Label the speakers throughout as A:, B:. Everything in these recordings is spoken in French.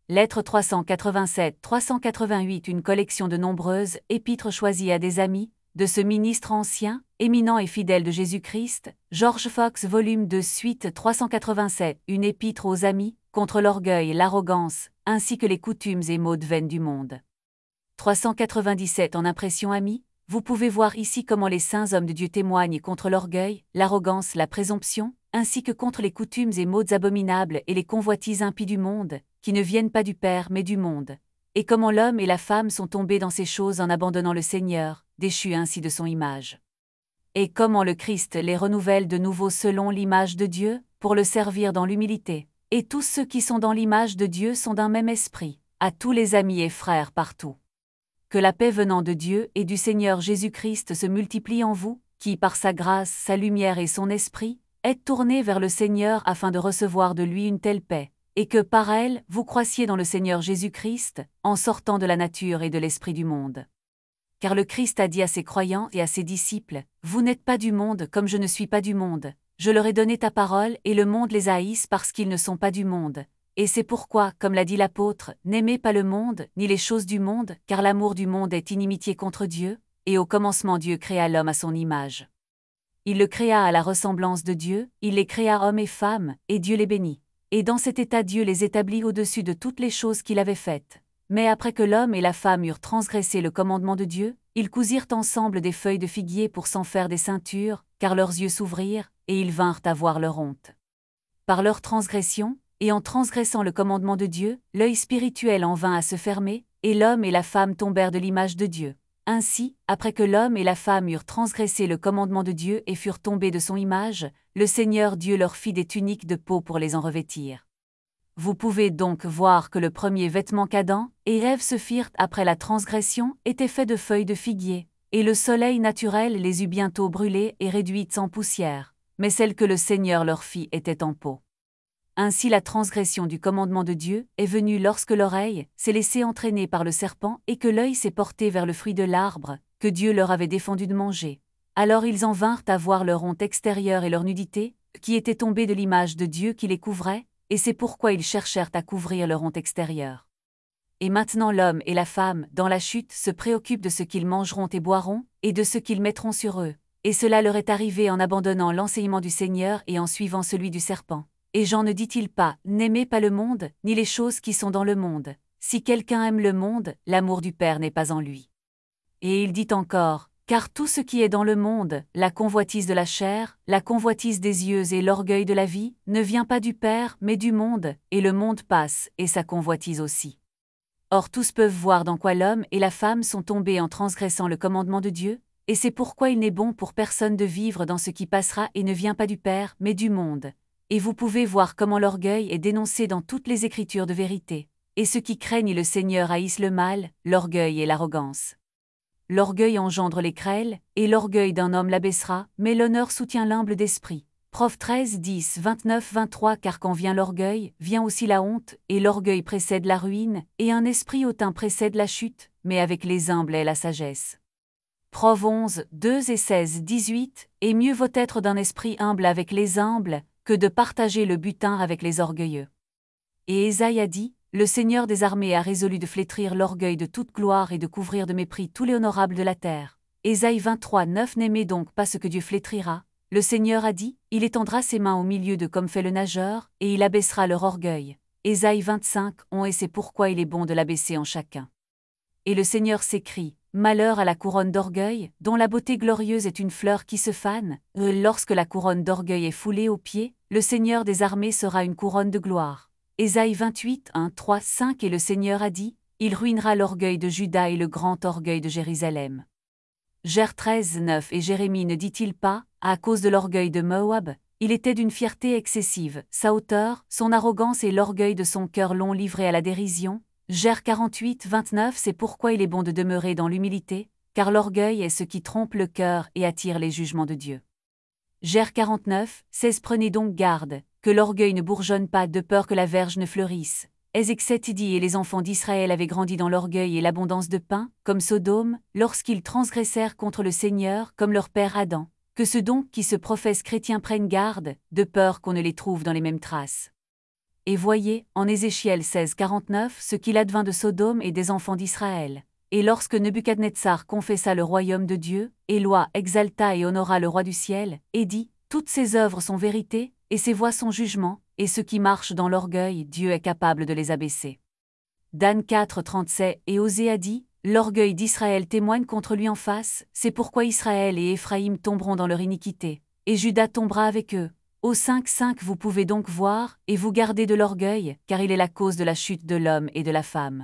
A: Lettre 387-388. Une collection de nombreuses épîtres choisies à des amis, de ce ministre ancien, éminent et fidèle de Jésus-Christ, George Fox, volume 2, suite 387. Une épître aux amis, contre l'orgueil, l'arrogance, ainsi que les coutumes et modes vaines du monde. 397. En impression amis, vous pouvez voir ici comment les saints hommes de Dieu témoignent contre l'orgueil, l'arrogance, la présomption, ainsi que contre les coutumes et modes abominables et les convoitises impies du monde, qui ne viennent pas du Père mais du monde, et comment l'homme et la femme sont tombés dans ces choses en abandonnant le Seigneur, déchus ainsi de son image. Et comment le Christ les renouvelle de nouveau selon l'image de Dieu, pour le servir dans l'humilité. Et tous ceux qui sont dans l'image de Dieu sont d'un même esprit, à tous les amis et frères partout. Que la paix venant de Dieu et du Seigneur Jésus-Christ se multiplie en vous, qui par sa grâce, sa lumière et son esprit, êtes tournés vers le Seigneur afin de recevoir de lui une telle paix, et que par elle, vous croissiez dans le Seigneur Jésus-Christ, en sortant de la nature et de l'esprit du monde. Car le Christ a dit à ses croyants et à ses disciples, « Vous n'êtes pas du monde comme je ne suis pas du monde. Je leur ai donné ta parole et le monde les haïsse parce qu'ils ne sont pas du monde. Et c'est pourquoi, comme l'a dit l'apôtre, n'aimez pas le monde, ni les choses du monde, car l'amour du monde est inimitié contre Dieu, et au commencement Dieu créa l'homme à son image. Il le créa à la ressemblance de Dieu, il les créa hommes et femmes, et Dieu les bénit. Et dans cet état Dieu les établit au-dessus de toutes les choses qu'il avait faites. Mais après que l'homme et la femme eurent transgressé le commandement de Dieu, ils cousirent ensemble des feuilles de figuier pour s'en faire des ceintures, car leurs yeux s'ouvrirent, et ils vinrent à voir leur honte. Par leur transgression, et en transgressant le commandement de Dieu, l'œil spirituel en vint à se fermer, et l'homme et la femme tombèrent de l'image de Dieu. Ainsi, après que l'homme et la femme eurent transgressé le commandement de Dieu et furent tombés de son image, le Seigneur Dieu leur fit des tuniques de peau pour les en revêtir. Vous pouvez donc voir que le premier vêtement qu'Adam et Ève se firent après la transgression était fait de feuilles de figuier, et le soleil naturel les eut bientôt brûlées et réduites en poussière, mais celle que le Seigneur leur fit était en peau. Ainsi la transgression du commandement de Dieu est venue lorsque l'oreille s'est laissée entraîner par le serpent et que l'œil s'est porté vers le fruit de l'arbre que Dieu leur avait défendu de manger. Alors ils en vinrent à voir leur honte extérieure et leur nudité, qui étaient tombés de l'image de Dieu qui les couvrait, et c'est pourquoi ils cherchèrent à couvrir leur honte extérieure. Et maintenant l'homme et la femme, dans la chute, se préoccupent de ce qu'ils mangeront et boiront, et de ce qu'ils mettront sur eux. Et cela leur est arrivé en abandonnant l'enseignement du Seigneur et en suivant celui du serpent. Et Jean ne dit-il pas, n'aimez pas le monde, ni les choses qui sont dans le monde. Si quelqu'un aime le monde, l'amour du Père n'est pas en lui. Et il dit encore, car tout ce qui est dans le monde, la convoitise de la chair, la convoitise des yeux et l'orgueil de la vie, ne vient pas du Père, mais du monde, et le monde passe, et sa convoitise aussi. Or tous peuvent voir dans quoi l'homme et la femme sont tombés en transgressant le commandement de Dieu, et c'est pourquoi il n'est bon pour personne de vivre dans ce qui passera et ne vient pas du Père, mais du monde. Et vous pouvez voir comment l'orgueil est dénoncé dans toutes les Écritures de vérité. Et ceux qui craignent le Seigneur haïssent le mal, l'orgueil et l'arrogance. L'orgueil engendre les querelles, et l'orgueil d'un homme l'abaissera, mais l'honneur soutient l'humble d'esprit. Prof 13, 10, 29, 23. Car quand vient l'orgueil, vient aussi la honte, et l'orgueil précède la ruine, et un esprit hautain précède la chute, mais avec les humbles est la sagesse. Prof 11, 2 et 16, 18. Et mieux vaut être d'un esprit humble avec les humbles, que de partager le butin avec les orgueilleux. Et Ésaïe a dit, le Seigneur des armées a résolu de flétrir l'orgueil de toute gloire et de couvrir de mépris tous les honorables de la terre. Ésaïe 23, 9. N'aimez donc pas ce que Dieu flétrira. Le Seigneur a dit, il étendra ses mains au milieu d'eux comme fait le nageur, et il abaissera leur orgueil. Ésaïe 25, 11. Et c'est pourquoi il est bon de l'abaisser en chacun. Et le Seigneur s'écrie, malheur à la couronne d'orgueil, dont la beauté glorieuse est une fleur qui se fane. Lorsque la couronne d'orgueil est foulée aux pieds, le Seigneur des armées sera une couronne de gloire. Ésaïe 28, 1, 3, 5. Et le Seigneur a dit, il ruinera l'orgueil de Juda et le grand orgueil de Jérusalem. Jer 13, 9. Et Jérémie ne dit-il pas, à cause de l'orgueil de Moab, il était d'une fierté excessive, sa hauteur, son arrogance et l'orgueil de son cœur l'ont livré à la dérision. Jer 48, 29. C'est pourquoi il est bon de demeurer dans l'humilité, car l'orgueil est ce qui trompe le cœur et attire les jugements de Dieu. Jer 49, 16. Prenez donc garde, que l'orgueil ne bourgeonne pas de peur que la verge ne fleurisse. Ézéchiel dit et les enfants d'Israël avaient grandi dans l'orgueil et l'abondance de pain, comme Sodome, lorsqu'ils transgressèrent contre le Seigneur, comme leur père Adam. Que ceux donc qui se professent chrétiens prennent garde, de peur qu'on ne les trouve dans les mêmes traces. et voyez, en Ézéchiel 16:49, ce qu'il advint de Sodome et des enfants d'Israël. Et lorsque Nebuchadnezzar confessa le royaume de Dieu, Éloi exalta et honora le roi du ciel, et dit, toutes ses œuvres sont vérité, et ses voies sont jugement, et ceux qui marchent dans l'orgueil, Dieu est capable de les abaisser. Dan 4:37 et Osée a dit, l'orgueil d'Israël témoigne contre lui en face, c'est pourquoi Israël et Éphraïm tomberont dans leur iniquité, et Juda tombera avec eux. Au 5:5 vous pouvez donc voir, et vous gardez de l'orgueil, car il est la cause de la chute de l'homme et de la femme.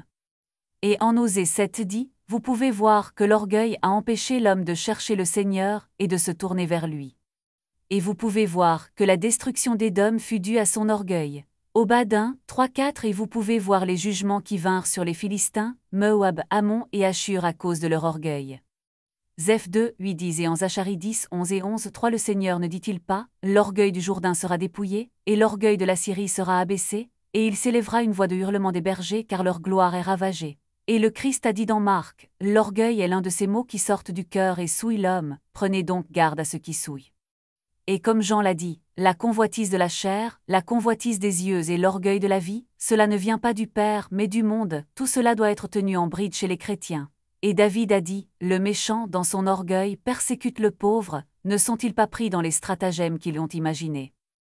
A: Et en Osée 7 dit, vous pouvez voir que l'orgueil a empêché l'homme de chercher le Seigneur et de se tourner vers lui. Et vous pouvez voir que la destruction d'Édom fut due à son orgueil. Obad 1, 3-4 et vous pouvez voir les jugements qui vinrent sur les Philistins, Moab, Ammon et Ashur à cause de leur orgueil. Zeph 2, 8-10 et en Zacharie 10, 11 et 11, 3 le Seigneur ne dit-il pas, l'orgueil du Jourdain sera dépouillé, et l'orgueil de la Syrie sera abaissé, et il s'élèvera une voix de hurlement des bergers car leur gloire est ravagée. Et le Christ a dit dans Marc, l'orgueil est l'un de ces mots qui sortent du cœur et souillent l'homme, prenez donc garde à ce qui souille. Et comme Jean l'a dit, la convoitise de la chair, la convoitise des yeux et l'orgueil de la vie, cela ne vient pas du Père mais du monde, tout cela doit être tenu en bride chez les chrétiens. Et David a dit, le méchant, dans son orgueil, persécute le pauvre, ne sont-ils pas pris dans les stratagèmes qu'ils ont imaginés?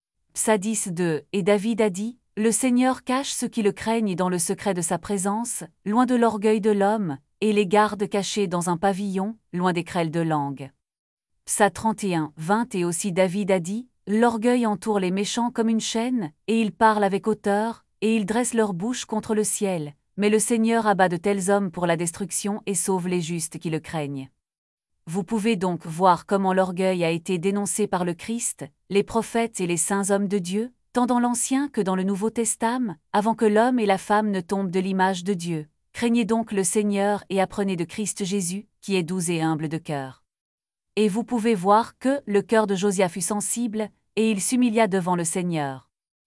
A: Psadis 2, et David a dit, le Seigneur cache ceux qui le craignent dans le secret de sa présence, loin de l'orgueil de l'homme, et les garde cachés dans un pavillon, loin des crêles de langue. Psa 31, 20 et aussi David a dit, l'orgueil entoure les méchants comme une chaîne, et ils parlent avec hauteur, et ils dressent leur bouche contre le ciel, mais le Seigneur abat de tels hommes pour la destruction et sauve les justes qui le craignent. Vous pouvez donc voir comment l'orgueil a été dénoncé par le Christ, les prophètes et les saints hommes de Dieu, tant dans l'Ancien que dans le Nouveau Testament, avant que l'homme et la femme ne tombent de l'image de Dieu. Craignez donc le Seigneur et apprenez de Christ Jésus, qui est doux et humble de cœur. Et vous pouvez voir que le cœur de Josia fut sensible, et il s'humilia devant le Seigneur.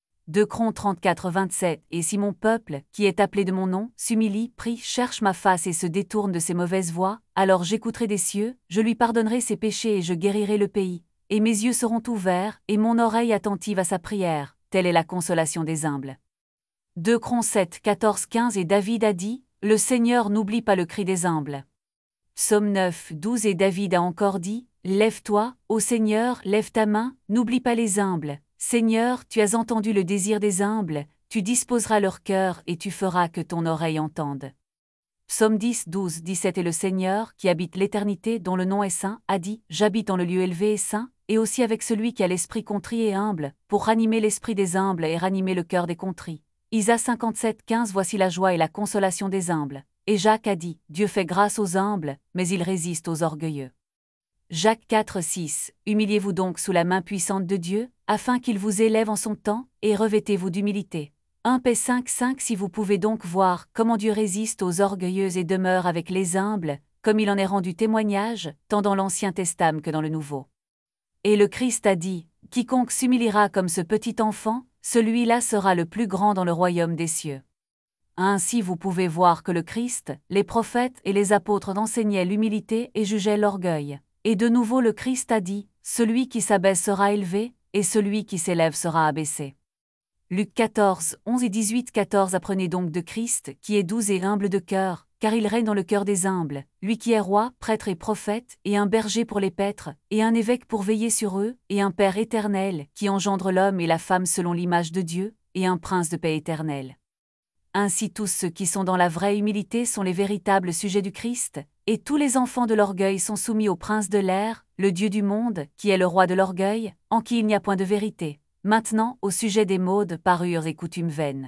A: 2 Chrons 34-27 Et si mon peuple, qui est appelé de mon nom, s'humilie, prie, cherche ma face et se détourne de ses mauvaises voies, alors j'écouterai des cieux, je lui pardonnerai ses péchés et je guérirai le pays. Et mes yeux seront ouverts, et mon oreille attentive à sa prière, telle est la consolation des humbles. 2 Chrons 7, 14, 15 Et David a dit, le Seigneur n'oublie pas le cri des humbles. Psaume 9, 12 Et David a encore dit, lève-toi, ô Seigneur, lève ta main, n'oublie pas les humbles. Seigneur, tu as entendu le désir des humbles, tu disposeras leur cœur et tu feras que ton oreille entende. Psaume 10, 12, 17 Et le Seigneur, qui habite l'éternité, dont le nom est saint, a dit, j'habite en le lieu élevé et saint, et aussi avec celui qui a l'esprit contrit et humble, pour ranimer l'esprit des humbles et ranimer le cœur des contrits. Isaïe 57, 15 Voici la joie et la consolation des humbles. Et Jacques a dit, Dieu fait grâce aux humbles, mais il résiste aux orgueilleux. Jacques 4, 6 Humiliez-vous donc sous la main puissante de Dieu, afin qu'il vous élève en son temps, et revêtez-vous d'humilité. 1 Paix 5, 5 Si vous pouvez donc voir comment Dieu résiste aux orgueilleux et demeure avec les humbles, comme il en est rendu témoignage, tant dans l'Ancien Testament que dans le Nouveau. Et le Christ a dit, quiconque s'humiliera comme ce petit enfant, celui-là sera le plus grand dans le royaume des cieux. Ainsi vous pouvez voir que le Christ, les prophètes et les apôtres enseignaient l'humilité et jugeaient l'orgueil. Et de nouveau le Christ a dit, celui qui s'abaisse sera élevé, et celui qui s'élève sera abaissé. Luc 14, 11 et 18 14 Apprenez donc de Christ, qui est doux et humble de cœur, car il règne dans le cœur des humbles, lui qui est roi, prêtre et prophète, et un berger pour les paîtres, et un évêque pour veiller sur eux, et un Père éternel, qui engendre l'homme et la femme selon l'image de Dieu, et un prince de paix éternelle. Ainsi tous ceux qui sont dans la vraie humilité sont les véritables sujets du Christ, et tous les enfants de l'orgueil sont soumis au prince de l'air, le Dieu du monde, qui est le roi de l'orgueil, en qui il n'y a point de vérité. Maintenant, au sujet des modes, parures et coutumes vaines.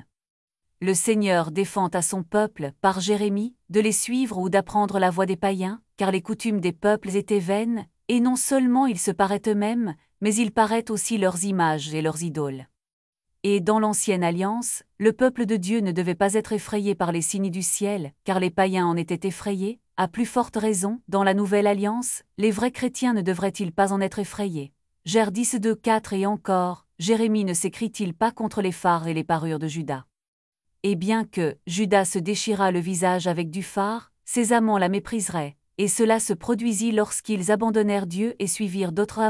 A: Le Seigneur défend à son peuple, par Jérémie, de les suivre ou d'apprendre la voie des païens, car les coutumes des peuples étaient vaines, et non seulement ils se paraient eux-mêmes, mais ils paraissent aussi leurs images et leurs idoles. Et dans l'Ancienne Alliance, le peuple de Dieu ne devait pas être effrayé par les signes du ciel, car les païens en étaient effrayés. À plus forte raison, dans la Nouvelle Alliance, les vrais chrétiens ne devraient-ils pas en être effrayés? Jer 10, 2, 4 Et encore, Jérémie ne s'écrit-il pas contre les phares et les parures de Judas? Et bien que Judas se déchira le visage avec du fard, ses amants la mépriseraient, et cela se produisit lorsqu'ils abandonnèrent Dieu et suivirent d'autres amants,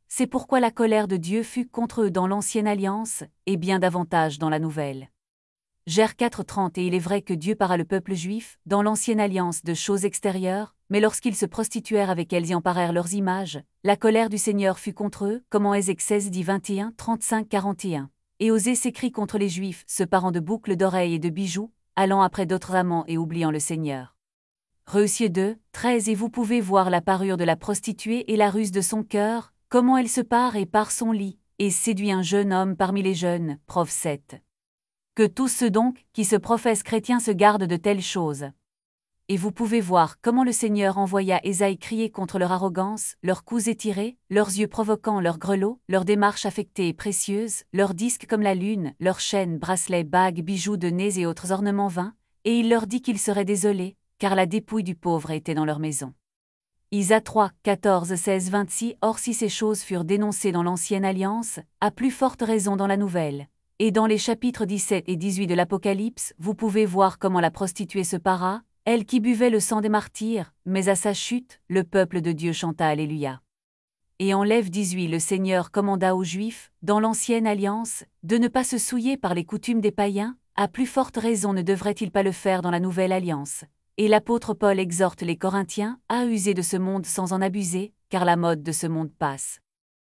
A: c'est pourquoi la colère de Dieu fut contre eux dans l'ancienne alliance, et bien davantage dans la nouvelle. Jer 4:30. Et il est vrai que Dieu para le peuple juif, dans l'ancienne alliance, de choses extérieures, mais lorsqu'ils se prostituèrent avec elles et emparèrent leurs images, la colère du Seigneur fut contre eux, comme en Ézéchiel 21, 35-41. Et Osée s'écrie contre les Juifs, se parant de boucles d'oreilles et de bijoux, allant après d'autres amants et oubliant le Seigneur. Reussier 2, 13. Et vous pouvez voir la parure de la prostituée et la ruse de son cœur, comment elle se pare et pare son lit, et séduit un jeune homme parmi les jeunes. Prov 7. Que tous ceux donc, qui se professent chrétiens se gardent de telles choses. Et vous pouvez voir comment le Seigneur envoya Ésaïe crier contre leur arrogance, leurs coups étirés, leurs yeux provoquants, leurs grelots, leurs démarches affectées et précieuses, leurs disques comme la lune, leurs chaînes, bracelets, bagues, bijoux de nez et autres ornements vains, et il leur dit qu'ils seraient désolés, car la dépouille du pauvre était dans leur maison. Isa 3, 14, 16, 26. Or si ces choses furent dénoncées dans l'ancienne alliance, à plus forte raison dans la nouvelle. Et dans les chapitres 17 et 18 de l'Apocalypse, vous pouvez voir comment la prostituée se para, elle qui buvait le sang des martyrs, mais à sa chute, le peuple de Dieu chanta Alléluia. Et en Lève 18, le Seigneur commanda aux Juifs, dans l'ancienne alliance, de ne pas se souiller par les coutumes des païens, à plus forte raison ne devrait-il pas le faire dans la nouvelle alliance. Et l'apôtre Paul exhorte les Corinthiens à user de ce monde sans en abuser, car la mode de ce monde passe.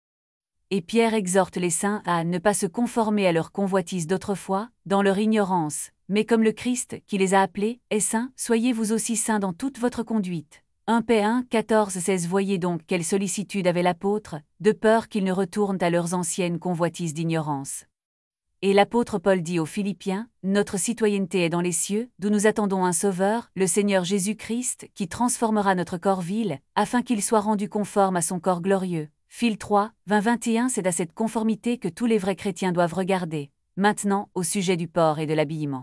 A: Et Pierre exhorte les saints à ne pas se conformer à leur convoitise d'autrefois, dans leur ignorance, mais comme le Christ, qui les a appelés, est saint, soyez vous aussi saints dans toute votre conduite. 1 P 1, 14, 16. Voyez donc quelle sollicitude avait l'apôtre, de peur qu'ils ne retournent à leurs anciennes convoitises d'ignorance. Et l'apôtre Paul dit aux Philippiens, notre citoyenneté est dans les cieux, d'où nous attendons un Sauveur, le Seigneur Jésus-Christ, qui transformera notre corps vil, afin qu'il soit rendu conforme à son corps glorieux. Phil 3, 20-21. C'est à cette conformité que tous les vrais chrétiens doivent regarder. Maintenant, au sujet du port et de l'habillement.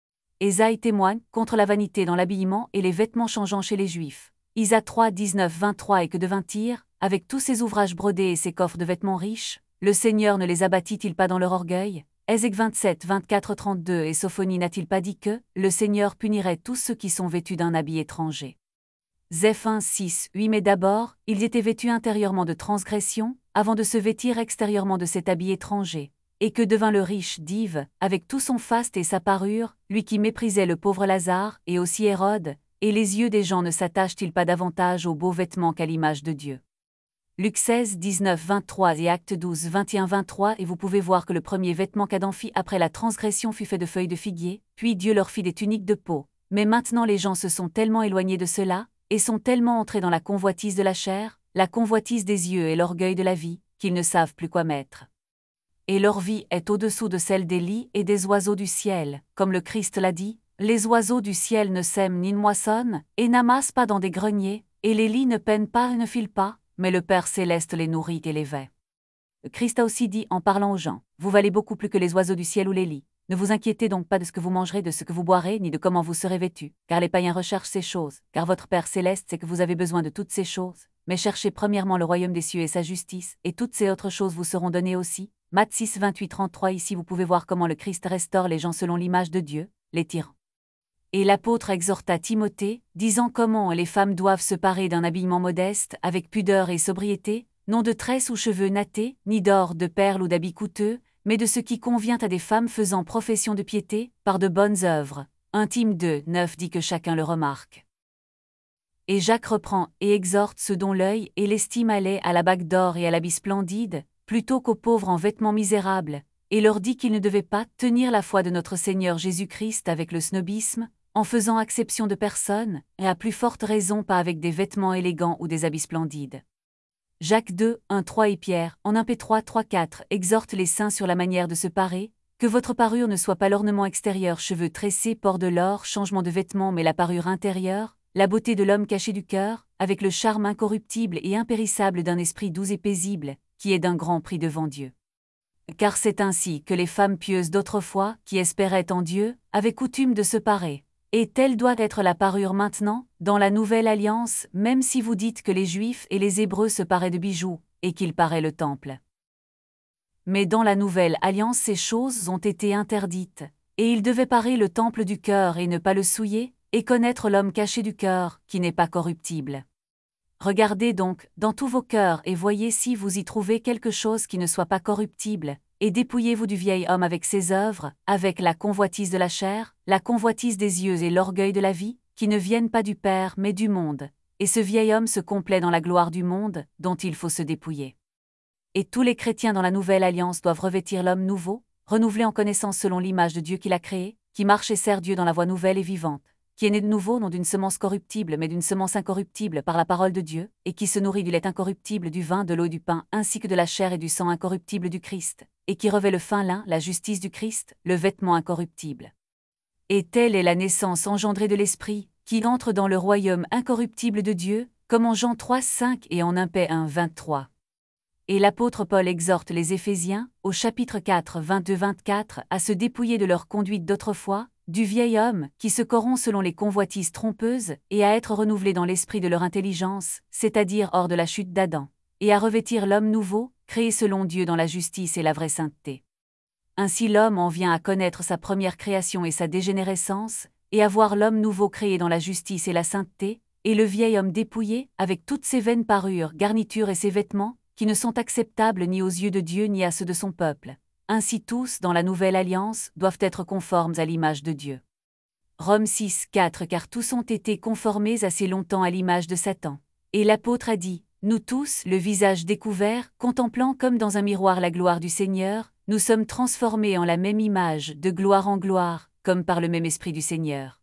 A: Ésaïe témoigne contre la vanité dans l'habillement et les vêtements changeants chez les Juifs. Isa 3, 19, 23. Et que devinrent, avec tous ses ouvrages brodés et ses coffres de vêtements riches, le Seigneur ne les abattit-il pas dans leur orgueil? Ézéchiel 27, 24, 32. Et Sophonie n'a-t-il pas dit que le Seigneur punirait tous ceux qui sont vêtus d'un habit étranger? Zéph 1, 6, 8. Mais d'abord, ils étaient vêtus intérieurement de transgression, avant de se vêtir extérieurement de cet habit étranger. Et que devint le riche d'Yves, avec tout son faste et sa parure, lui qui méprisait le pauvre Lazare, et aussi Hérode, et les yeux des gens ne s'attachent-ils pas davantage aux beaux vêtements qu'à l'image de Dieu? Luc 16, 19, 23 et Actes 12, 21, 23. Et vous pouvez voir que le premier vêtement qu'Adam fit après la transgression fut fait de feuilles de figuier, puis Dieu leur fit des tuniques de peau. Mais maintenant les gens se sont tellement éloignés de cela, et sont tellement entrés dans la convoitise de la chair, la convoitise des yeux et l'orgueil de la vie, qu'ils ne savent plus quoi mettre. Et leur vie est au-dessous de celle des lits et des oiseaux du ciel, comme le Christ l'a dit, les oiseaux du ciel ne sèment ni ne moissonnent, et n'amassent pas dans des greniers, et les lits ne peinent pas et ne filent pas, mais le Père céleste les nourrit et les vêt. Le Christ a aussi dit en parlant aux gens, vous valez beaucoup plus que les oiseaux du ciel ou les lits. Ne vous inquiétez donc pas de ce que vous mangerez, de ce que vous boirez, ni de comment vous serez vêtus, car les païens recherchent ces choses, car votre Père céleste sait que vous avez besoin de toutes ces choses. Mais cherchez premièrement le royaume des cieux et sa justice, et toutes ces autres choses vous seront données aussi. Matthieu 6, 28, 33. Ici vous pouvez voir comment le Christ restaure les gens selon l'image de Dieu, les tyrans. Et l'apôtre exhorta Timothée, disant comment les femmes doivent se parer d'un habillement modeste, avec pudeur et sobriété, non de tresses ou cheveux nattés, ni d'or, de perles ou d'habits coûteux, mais de ce qui convient à des femmes faisant profession de piété, par de bonnes œuvres. 1 Tim 2, 9 dit que chacun le remarque. Et Jacques reprend et exhorte ceux dont l'œil et l'estime allaient à la bague d'or et à l'habit splendide, plutôt qu'aux pauvres en vêtements misérables, et leur dit qu'ils ne devaient pas tenir la foi de notre Seigneur Jésus-Christ avec le snobisme, en faisant exception de personne, et à plus forte raison pas avec des vêtements élégants ou des habits splendides. Jacques 2, 1, 3 et Pierre, en 1 P 3, 3, 4, exhorte les saints sur la manière de se parer, que votre parure ne soit pas l'ornement extérieur, cheveux tressés, port de l'or, changement de vêtements, mais la parure intérieure, la beauté de l'homme caché du cœur, avec le charme incorruptible et impérissable d'un esprit doux et paisible, qui est d'un grand prix devant Dieu. Car c'est ainsi que les femmes pieuses d'autrefois, qui espéraient en Dieu, avaient coutume de se parer. Et telle doit être la parure maintenant, dans la nouvelle alliance, même si vous dites que les Juifs et les Hébreux se paraient de bijoux, et qu'ils paraient le temple. Mais dans la nouvelle alliance ces choses ont été interdites, et ils devaient parer le temple du cœur et ne pas le souiller, et connaître l'homme caché du cœur, qui n'est pas corruptible. Regardez donc, dans tous vos cœurs et voyez si vous y trouvez quelque chose qui ne soit pas corruptible, et dépouillez-vous du vieil homme avec ses œuvres, avec la convoitise de la chair, la convoitise des yeux et l'orgueil de la vie, qui ne viennent pas du Père mais du monde. Et ce vieil homme se complaît dans la gloire du monde, dont il faut se dépouiller. Et tous les chrétiens dans la nouvelle alliance doivent revêtir l'homme nouveau, renouvelé en connaissance selon l'image de Dieu qu'il a créé, qui marche et sert Dieu dans la voie nouvelle et vivante, qui est né de nouveau non d'une semence corruptible mais d'une semence incorruptible par la parole de Dieu, et qui se nourrit du lait incorruptible du vin, de l'eau et du pain, ainsi que de la chair et du sang incorruptible du Christ, et qui revêt le fin lin, la justice du Christ, le vêtement incorruptible. Et telle est la naissance engendrée de l'Esprit, qui entre dans le royaume incorruptible de Dieu, comme en Jean 3, 5 et en 1 Paix 1, 23. Et l'apôtre Paul exhorte les Éphésiens, au chapitre 4, 22-24, à se dépouiller de leur conduite d'autrefois, du vieil homme, qui se corrompt selon les convoitises trompeuses, et à être renouvelés dans l'esprit de leur intelligence, c'est-à-dire hors de la chute d'Adam, et à revêtir l'homme nouveau, créé selon Dieu dans la justice et la vraie sainteté. Ainsi l'homme en vient à connaître sa première création et sa dégénérescence, et à voir l'homme nouveau créé dans la justice et la sainteté, et le vieil homme dépouillé, avec toutes ses vaines parures, garnitures et ses vêtements, qui ne sont acceptables ni aux yeux de Dieu ni à ceux de son peuple. Ainsi tous, dans la nouvelle alliance, doivent être conformes à l'image de Dieu. Romains 6, 4 Car tous ont été conformés assez longtemps à l'image de Satan. Et l'apôtre a dit, nous tous, le visage découvert, contemplant comme dans un miroir la gloire du Seigneur, nous sommes transformés en la même image, de gloire en gloire, comme par le même esprit du Seigneur.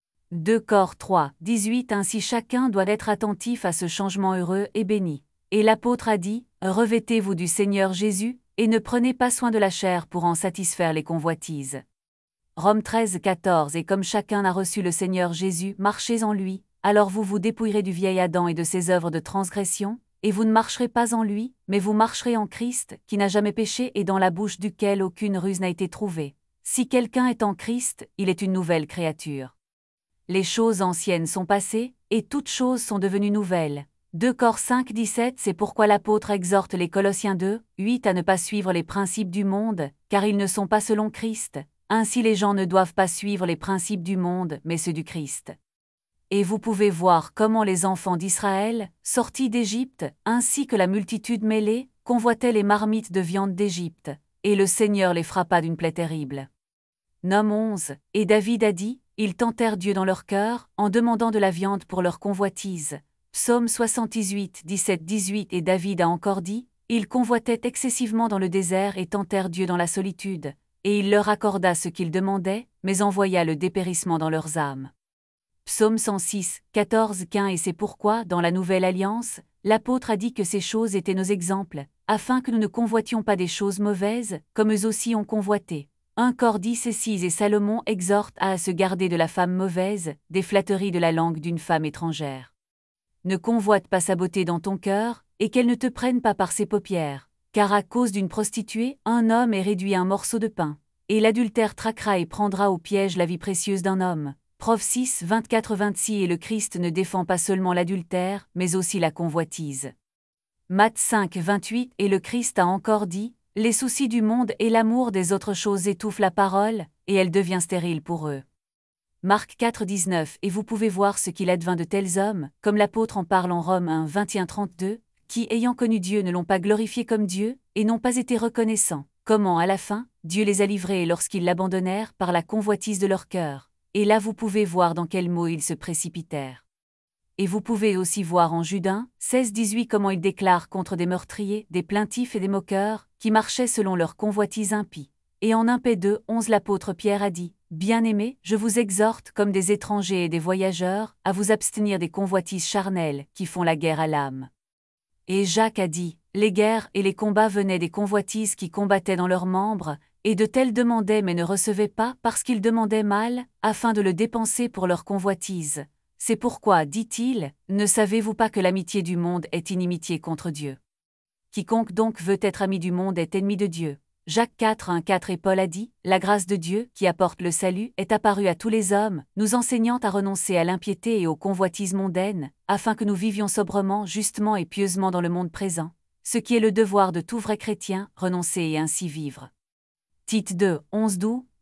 A: 2 Cor 3, 18 Ainsi chacun doit être attentif à ce changement heureux et béni. Et l'apôtre a dit, revêtez-vous du Seigneur Jésus, et ne prenez pas soin de la chair pour en satisfaire les convoitises. Romains 13, 14 Et comme chacun a reçu le Seigneur Jésus, marchez en lui, alors vous vous dépouillerez du vieil Adam et de ses œuvres de transgression, et vous ne marcherez pas en lui, mais vous marcherez en Christ, qui n'a jamais péché et dans la bouche duquel aucune ruse n'a été trouvée. Si quelqu'un est en Christ, il est une nouvelle créature. Les choses anciennes sont passées, et toutes choses sont devenues nouvelles. 2 Cor 5, 17 C'est pourquoi l'apôtre exhorte les Colossiens 2, 8 à ne pas suivre les principes du monde, car ils ne sont pas selon Christ. Ainsi les gens ne doivent pas suivre les principes du monde, mais ceux du Christ. Et vous pouvez voir comment les enfants d'Israël, sortis d'Égypte, ainsi que la multitude mêlée, convoitaient les marmites de viande d'Égypte, et le Seigneur les frappa d'une plaie terrible. Nom 11 Et David a dit, ils tentèrent Dieu dans leur cœur, en demandant de la viande pour leur convoitise. Psaume 78, 17-18 Et David a encore dit, ils convoitaient excessivement dans le désert et tentèrent Dieu dans la solitude, et il leur accorda ce qu'ils demandaient, mais envoya le dépérissement dans leurs âmes. Psaume 106, 14-15 Et c'est pourquoi, dans la Nouvelle Alliance, l'apôtre a dit que ces choses étaient nos exemples, afin que nous ne convoitions pas des choses mauvaises, comme eux aussi ont convoité. 1 Cor 10 et 6 Et Salomon exhorte à se garder de la femme mauvaise, des flatteries de la langue d'une femme étrangère. Ne convoite pas sa beauté dans ton cœur, et qu'elle ne te prenne pas par ses paupières, car à cause d'une prostituée, un homme est réduit à un morceau de pain, et l'adultère traquera et prendra au piège la vie précieuse d'un homme. Prof 6, 24-26 Et le Christ ne défend pas seulement l'adultère, mais aussi la convoitise. Matthieu 5, 28 Et le Christ a encore dit, les soucis du monde et l'amour des autres choses étouffent la parole, et elle devient stérile pour eux. Marc 4, 19 Et vous pouvez voir ce qu'il advint de tels hommes, comme l'apôtre en parle en Romains 1, 21-32, qui, ayant connu Dieu, ne l'ont pas glorifié comme Dieu, et n'ont pas été reconnaissants. Comment, à la fin, Dieu les a livrés lorsqu'ils l'abandonnèrent par la convoitise de leur cœur. Et là vous pouvez voir dans quels mots ils se précipitèrent. Et vous pouvez aussi voir en Judas 16, 18 comment ils déclarent contre des meurtriers, des plaintifs et des moqueurs, qui marchaient selon leur convoitise impie. Et en 1 Paix 2, 11 l'apôtre Pierre a dit, Bien-aimés, je vous exhorte, comme des étrangers et des voyageurs, à vous abstenir des convoitises charnelles, qui font la guerre à l'âme. Et Jacques a dit, les guerres et les combats venaient des convoitises qui combattaient dans leurs membres, et de tels demandaient mais ne recevaient pas parce qu'ils demandaient mal, afin de le dépenser pour leur convoitise. C'est pourquoi, dit-il, ne savez-vous pas que l'amitié du monde est inimitié contre Dieu? Quiconque donc veut être ami du monde est ennemi de Dieu. Jacques 4, 1, 4 Et Paul a dit, la grâce de Dieu, qui apporte le salut, est apparue à tous les hommes, nous enseignant à renoncer à l'impiété et aux convoitises mondaines, afin que nous vivions sobrement, justement et pieusement dans le monde présent, ce qui est le devoir de tout vrai chrétien, renoncer et ainsi vivre. Tite 2, 11-12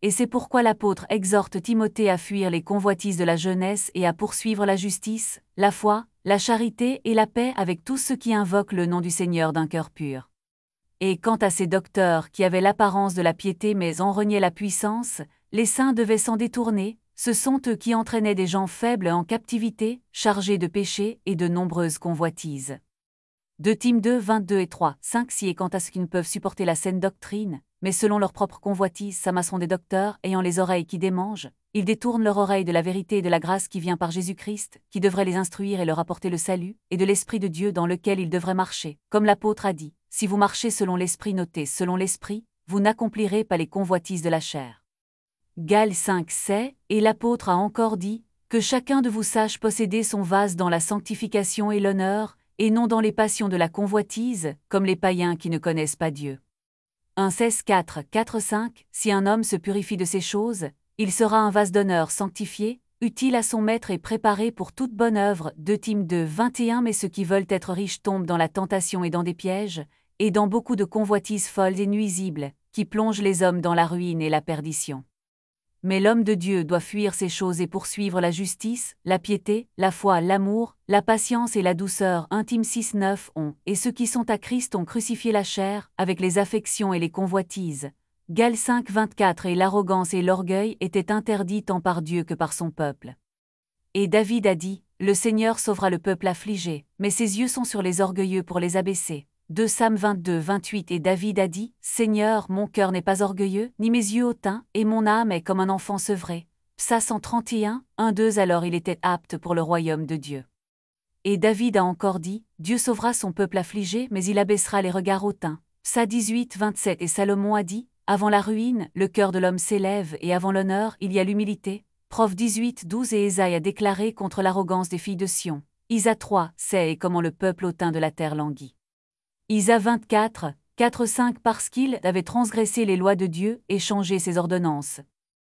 A: et c'est pourquoi l'apôtre exhorte Timothée à fuir les convoitises de la jeunesse et à poursuivre la justice, la foi, la charité et la paix avec tous ceux qui invoquent le nom du Seigneur d'un cœur pur. Et quant à ces docteurs qui avaient l'apparence de la piété mais en reniaient la puissance, les saints devaient s'en détourner, ce sont eux qui entraînaient des gens faibles en captivité, chargés de péchés et de nombreuses convoitises. 2 Tim 2, 22 et 3, 5 Si et quant à ceux qui ne peuvent supporter la saine doctrine, mais selon leur propre convoitise s'amasseront des docteurs ayant les oreilles qui démangent, ils détournent leur oreille de la vérité et de la grâce qui vient par Jésus-Christ, qui devrait les instruire et leur apporter le salut, et de l'Esprit de Dieu dans lequel ils devraient marcher. Comme l'apôtre a dit, si vous marchez selon l'Esprit, notez selon l'Esprit, vous n'accomplirez pas les convoitises de la chair. Galates 5 C'est, et l'apôtre a encore dit, que chacun de vous sache posséder son vase dans la sanctification et l'honneur, et non dans les passions de la convoitise, comme les païens qui ne connaissent pas Dieu. 1 16 4, 4 5 Si un homme se purifie de ces choses, il sera un vase d'honneur sanctifié, utile à son maître et préparé pour toute bonne œuvre. 2 Tim 2 21 Mais ceux qui veulent être riches tombent dans la tentation et dans des pièges, et dans beaucoup de convoitises folles et nuisibles, qui plongent les hommes dans la ruine et la perdition. Mais l'homme de Dieu doit fuir ces choses et poursuivre la justice, la piété, la foi, l'amour, la patience et la douceur. 1 Tim 6 9 Et ceux qui sont à Christ ont crucifié la chair, avec les affections et les convoitises. Galates 5 24 Et l'arrogance et l'orgueil étaient interdits tant par Dieu que par son peuple. Et David a dit, le Seigneur sauvera le peuple affligé, mais ses yeux sont sur les orgueilleux pour les abaisser. 2 Sam 22 28 Et David a dit, Seigneur, mon cœur n'est pas orgueilleux, ni mes yeux hautains, et mon âme est comme un enfant sevré. Psa 131, 1-2 Alors il était apte pour le royaume de Dieu. Et David a encore dit, Dieu sauvera son peuple affligé, mais il abaissera les regards hautains. Psa 18 27 Et Salomon a dit, avant la ruine, le cœur de l'homme s'élève, et avant l'honneur, il y a l'humilité. Prof 18 12 Et Ésaïe a déclaré contre l'arrogance des filles de Sion. Isa 3 C'est et comment le peuple hautain de la terre languit. Isa 24, 4-5 Parce qu'il avait transgressé les lois de Dieu et changé ses ordonnances.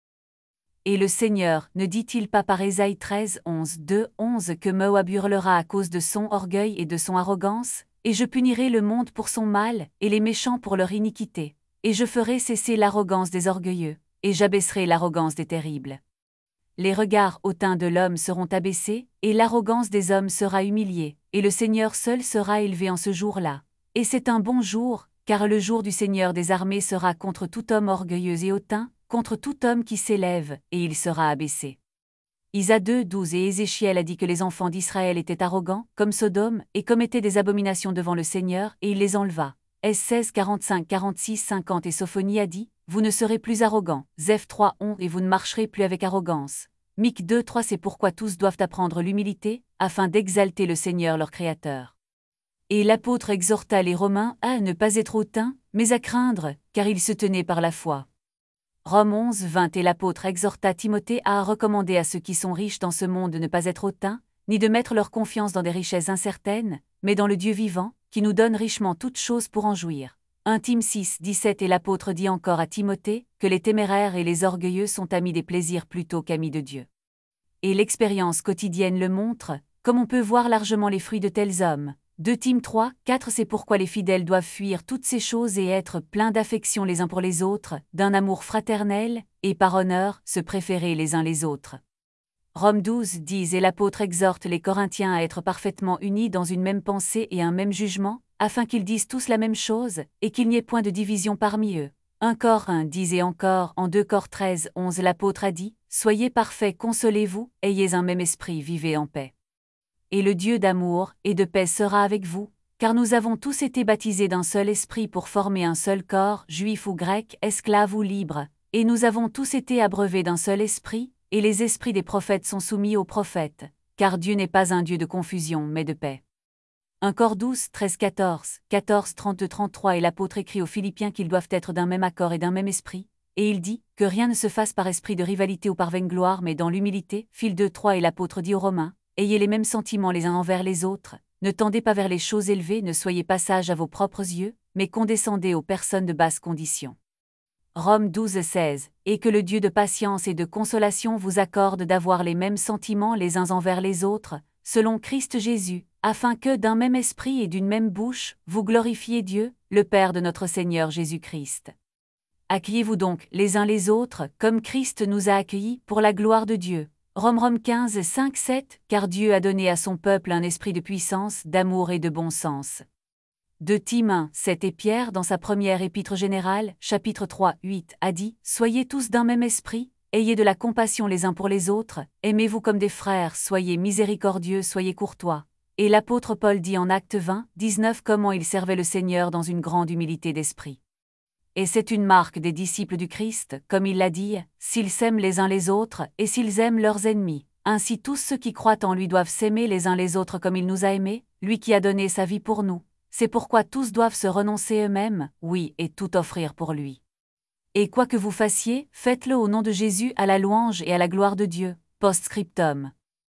A: Et le Seigneur ne dit-il pas par Ésaïe 13, 11, 2, 11 que Moab hurlera à cause de son orgueil et de son arrogance, et je punirai le monde pour son mal, et les méchants pour leur iniquité, et je ferai cesser l'arrogance des orgueilleux, et j'abaisserai l'arrogance des terribles. Les regards hautains de l'homme seront abaissés, et l'arrogance des hommes sera humiliée, et le Seigneur seul sera élevé en ce jour-là. Et c'est un bon jour, car le jour du Seigneur des armées sera contre tout homme orgueilleux et hautain, contre tout homme qui s'élève, et il sera abaissé. Isa 2, 12 Et Ézéchiel a dit que les enfants d'Israël étaient arrogants, comme Sodome, et commettaient des abominations devant le Seigneur, et il les enleva. S 16, 45, 46, 50 Et Sophonie a dit, vous ne serez plus arrogants. Zeph 3, 11 Et vous ne marcherez plus avec arrogance. Mic 2, 3 C'est pourquoi tous doivent apprendre l'humilité, afin d'exalter le Seigneur leur Créateur. Et l'apôtre exhorta les Romains à ne pas être hautains, mais à craindre, car ils se tenaient par la foi. Romains 11, 20 Et l'apôtre exhorta Timothée à recommander à ceux qui sont riches dans ce monde de ne pas être hautains, ni de mettre leur confiance dans des richesses incertaines, mais dans le Dieu vivant, qui nous donne richement toutes choses pour en jouir. 1 Tim 6, 17 Et l'apôtre dit encore à Timothée que les téméraires et les orgueilleux sont amis des plaisirs plutôt qu'amis de Dieu. Et l'expérience quotidienne le montre, comme on peut voir largement les fruits de tels hommes. 2 Tim 3, 4 C'est pourquoi les fidèles doivent fuir toutes ces choses et être pleins d'affection les uns pour les autres, d'un amour fraternel, et par honneur, se préférer les uns les autres. Romains 12, 10 Et l'apôtre exhorte les Corinthiens à être parfaitement unis dans une même pensée et un même jugement, afin qu'ils disent tous la même chose, et qu'il n'y ait point de division parmi eux. 1 Cor 1, 10 Et encore, en 2 Cor 13, 11 L'apôtre a dit, soyez parfaits, consolez-vous, ayez un même esprit, vivez en paix. Et le Dieu d'amour et de paix sera avec vous, car nous avons tous été baptisés d'un seul esprit pour former un seul corps, juif ou grec, esclave ou libre, et nous avons tous été abreuvés d'un seul esprit, et les esprits des prophètes sont soumis aux prophètes, car Dieu n'est pas un Dieu de confusion mais de paix. 1 Cor 12, 13, 14, 14, 32, 33 Et l'apôtre écrit aux Philippiens qu'ils doivent être d'un même accord et d'un même esprit, et il dit, que rien ne se fasse par esprit de rivalité ou par vaine gloire mais dans l'humilité. Phil 2, 3 Et l'apôtre dit aux Romains, ayez les mêmes sentiments les uns envers les autres, ne tendez pas vers les choses élevées, ne soyez pas sages à vos propres yeux, mais condescendez aux personnes de basse condition. Romains 12, 16 Et que le Dieu de patience et de consolation vous accorde d'avoir les mêmes sentiments les uns envers les autres, selon Christ Jésus, afin que d'un même esprit et d'une même bouche, vous glorifiez Dieu, le Père de notre Seigneur Jésus-Christ. Accueillez-vous donc les uns les autres, comme Christ nous a accueillis, pour la gloire de Dieu. Romains 15, 5, 7, car Dieu a donné à son peuple un esprit de puissance, d'amour et de bon sens. 2 Tim 1, 7 et Pierre, dans sa première épître générale, chapitre 3, 8, a dit « Soyez tous d'un même esprit, ayez de la compassion les uns pour les autres, aimez-vous comme des frères, soyez miséricordieux, soyez courtois. » Et l'apôtre Paul dit en Actes 20, 19 comment il servait le Seigneur dans une grande humilité d'esprit. Et c'est une marque des disciples du Christ, comme il l'a dit, s'ils s'aiment les uns les autres, et s'ils aiment leurs ennemis. Ainsi tous ceux qui croient en lui doivent s'aimer les uns les autres comme il nous a aimés, lui qui a donné sa vie pour nous. C'est pourquoi tous doivent se renoncer eux-mêmes, oui, et tout offrir pour lui. Et quoi que vous fassiez, faites-le au nom de Jésus à la louange et à la gloire de Dieu. Post-scriptum.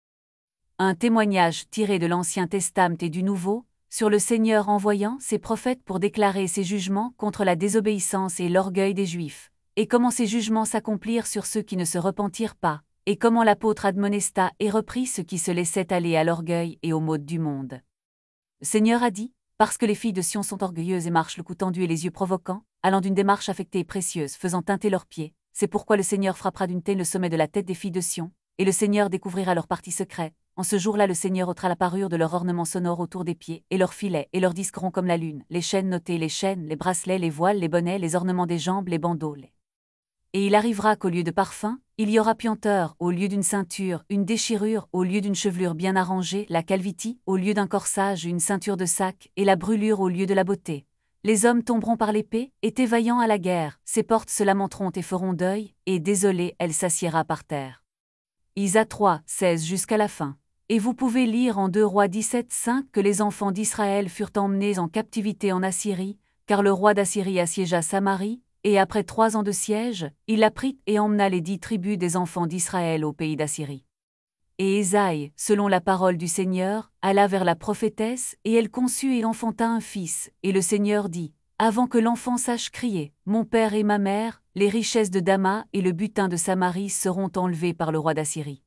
A: Un témoignage tiré de l'Ancien Testament et du Nouveau, sur le Seigneur envoyant ses prophètes pour déclarer ses jugements contre la désobéissance et l'orgueil des Juifs, et comment ces jugements s'accomplirent sur ceux qui ne se repentirent pas, et comment l'apôtre admonesta et reprit ceux qui se laissaient aller à l'orgueil et aux modes du monde. Le Seigneur a dit, parce que les filles de Sion sont orgueilleuses et marchent le cou tendu et les yeux provoquants, allant d'une démarche affectée et précieuse, faisant teinter leurs pieds, c'est pourquoi le Seigneur frappera d'une taine le sommet de la tête des filles de Sion, et le Seigneur découvrira leurs parties secrètes. En ce jour-là le Seigneur ôtera la parure de leur ornement sonore autour des pieds, et leurs filets, et leurs disques ronds comme la lune, les chaînes notées, les chaînes, les bracelets, les voiles, les bonnets, les ornements des jambes, les bandeaux. Et il arrivera qu'au lieu de parfum, il y aura puanteur, au lieu d'une ceinture, une déchirure, au lieu d'une chevelure bien arrangée, la calvitie, au lieu d'un corsage, une ceinture de sac, et la brûlure au lieu de la beauté. Les hommes tomberont par l'épée, et vaillants à la guerre, ses portes se lamenteront et feront deuil, et désolée, elle s'assiera par terre. Isa 3, 16 jusqu'à la fin. Et vous pouvez lire en 2 Rois 17, 5 que les enfants d'Israël furent emmenés en captivité en Assyrie, car le roi d'Assyrie assiégea Samarie, et après 3 ans de siège, il la prit et emmena les 10 tribus des enfants d'Israël au pays d'Assyrie. Et Ésaïe, selon la parole du Seigneur, alla vers la prophétesse, et elle conçut et enfanta un fils, et le Seigneur dit, avant que l'enfant sache crier, mon père et ma mère, les richesses de Damas et le butin de Samarie seront enlevés par le roi d'Assyrie.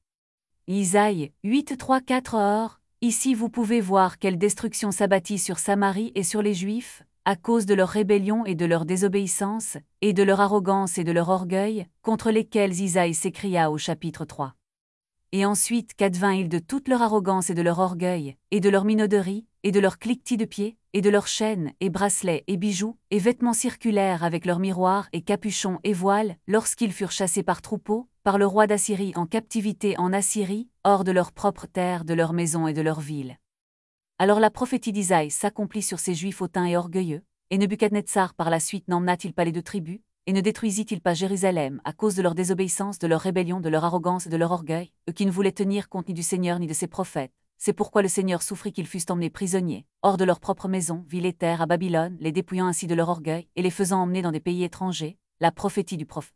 A: Isaïe 8, 3, 4 Or, ici vous pouvez voir quelle destruction s'abattit sur Samarie et sur les Juifs, à cause de leur rébellion et de leur désobéissance, et de leur arrogance et de leur orgueil, contre lesquels Isaïe s'écria au chapitre 3. Et ensuite qu'advint-il de toute leur arrogance et de leur orgueil, et de leur minauderie, et de leurs cliquetis de pieds, et de leurs chaînes, et bracelets, et bijoux, et vêtements circulaires avec leurs miroirs, et capuchons, et voiles, lorsqu'ils furent chassés par troupeaux, par le roi d'Assyrie en captivité en Assyrie, hors de leur propre terre, de leur maison et de leur ville. Alors la prophétie d'Isaïe s'accomplit sur ces Juifs hautains et orgueilleux, et Nebuchadnezzar par la suite n'emmena-t-il pas les 2 tribus, et ne détruisit-il pas Jérusalem à cause de leur désobéissance, de leur rébellion, de leur arrogance et de leur orgueil, eux qui ne voulaient tenir compte ni du Seigneur ni de ses prophètes. C'est pourquoi le Seigneur souffrit qu'ils fussent emmenés prisonniers, hors de leur propre maison, ville et terre à Babylone, les dépouillant ainsi de leur orgueil, et les faisant emmener dans des pays étrangers. La prophétie du prophète.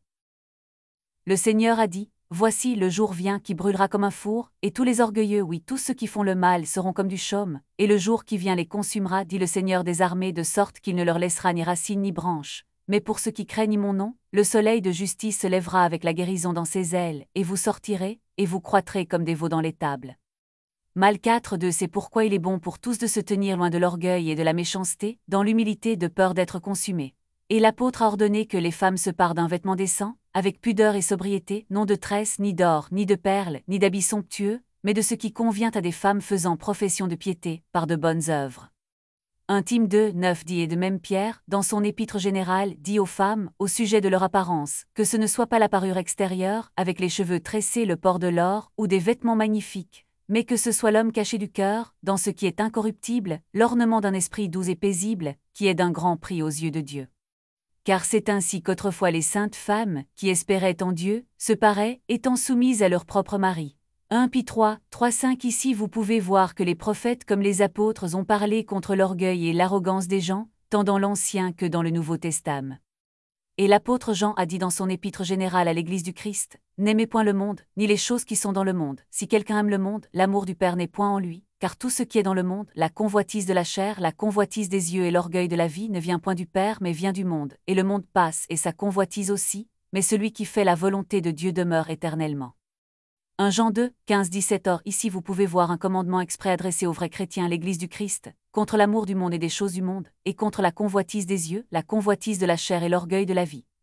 A: Le Seigneur a dit, voici le jour vient qui brûlera comme un four, et tous les orgueilleux, oui tous ceux qui font le mal seront comme du chaume, et le jour qui vient les consumera, dit le Seigneur des armées, de sorte qu'il ne leur laissera ni racine ni branche. Mais pour ceux qui craignent mon nom, le soleil de justice se lèvera avec la guérison dans ses ailes, et vous sortirez, et vous croîtrez comme des veaux dans l'étable. Mal 4.2 C'est pourquoi il est bon pour tous de se tenir loin de l'orgueil et de la méchanceté, dans l'humilité de peur d'être consumés. Et l'apôtre a ordonné que les femmes se parent d'un vêtement décent, avec pudeur et sobriété, non de tresses, ni d'or, ni de perles, ni d'habits somptueux, mais de ce qui convient à des femmes faisant profession de piété, par de bonnes œuvres. 1 Tim 2, 9 dit et de même Pierre, dans son épître générale, dit aux femmes, au sujet de leur apparence, que ce ne soit pas la parure extérieure, avec les cheveux tressés, le port de l'or, ou des vêtements magnifiques, mais que ce soit l'homme caché du cœur, dans ce qui est incorruptible, l'ornement d'un esprit doux et paisible, qui est d'un grand prix aux yeux de Dieu. Car c'est ainsi qu'autrefois les saintes femmes, qui espéraient en Dieu, se paraient, étant soumises à leur propre mari. 1 Pi 3, 3, 5 Ici vous pouvez voir que les prophètes comme les apôtres ont parlé contre l'orgueil et l'arrogance des gens, tant dans l'Ancien que dans le Nouveau Testament. Et l'apôtre Jean a dit dans son épître générale à l'Église du Christ, « N'aimez point le monde, ni les choses qui sont dans le monde. Si quelqu'un aime le monde, l'amour du Père n'est point en lui, car tout ce qui est dans le monde, la convoitise de la chair, la convoitise des yeux et l'orgueil de la vie ne vient point du Père mais vient du monde, et le monde passe et sa convoitise aussi, mais celui qui fait la volonté de Dieu demeure éternellement. » 1 Jean 2, 15, 17 Or ici vous pouvez voir un commandement exprès adressé aux vrais chrétiens à l'Église du Christ, contre l'amour du monde et des choses du monde, et contre la convoitise des yeux, la convoitise de la chair et l'orgueil de la vie.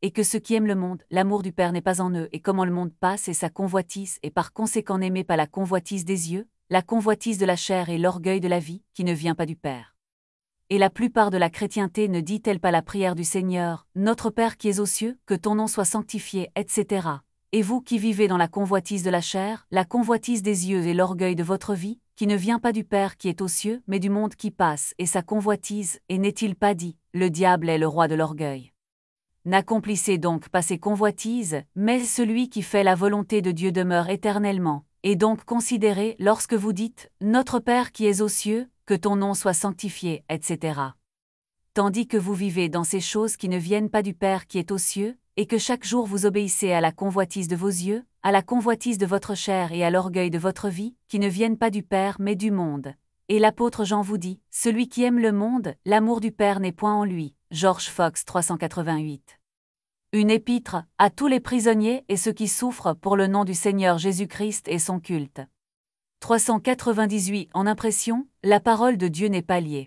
A: et que ceux qui aiment le monde, l'amour du Père n'est pas en eux, et comment le monde passe et sa convoitise, et par conséquent n'aimez pas la convoitise des yeux, la convoitise de la chair et l'orgueil de la vie, qui ne vient pas du Père. Et la plupart de la chrétienté ne dit-elle pas la prière du Seigneur, Notre Père qui es aux cieux, que ton nom soit sanctifié, etc. Et vous qui vivez dans la convoitise de la chair, la convoitise des yeux et l'orgueil de votre vie, qui ne vient pas du Père qui est aux cieux, mais du monde qui passe, et sa convoitise, et n'est-il pas dit, le diable est le roi de l'orgueil. N'accomplissez donc pas ces convoitises, mais celui qui fait la volonté de Dieu demeure éternellement. Et donc considérez, lorsque vous dites « Notre Père qui es aux cieux, que ton nom soit sanctifié, etc. » Tandis que vous vivez dans ces choses qui ne viennent pas du Père qui est aux cieux, et que chaque jour vous obéissez à la convoitise de vos yeux, à la convoitise de votre chair et à l'orgueil de votre vie, qui ne viennent pas du Père mais du monde. Et l'apôtre Jean vous dit, celui qui aime le monde, l'amour du Père n'est point en lui. George Fox 388. Une épître à tous les prisonniers et ceux qui souffrent pour le nom du Seigneur Jésus-Christ et son culte. 398 En impression, la parole de Dieu n'est pas liée.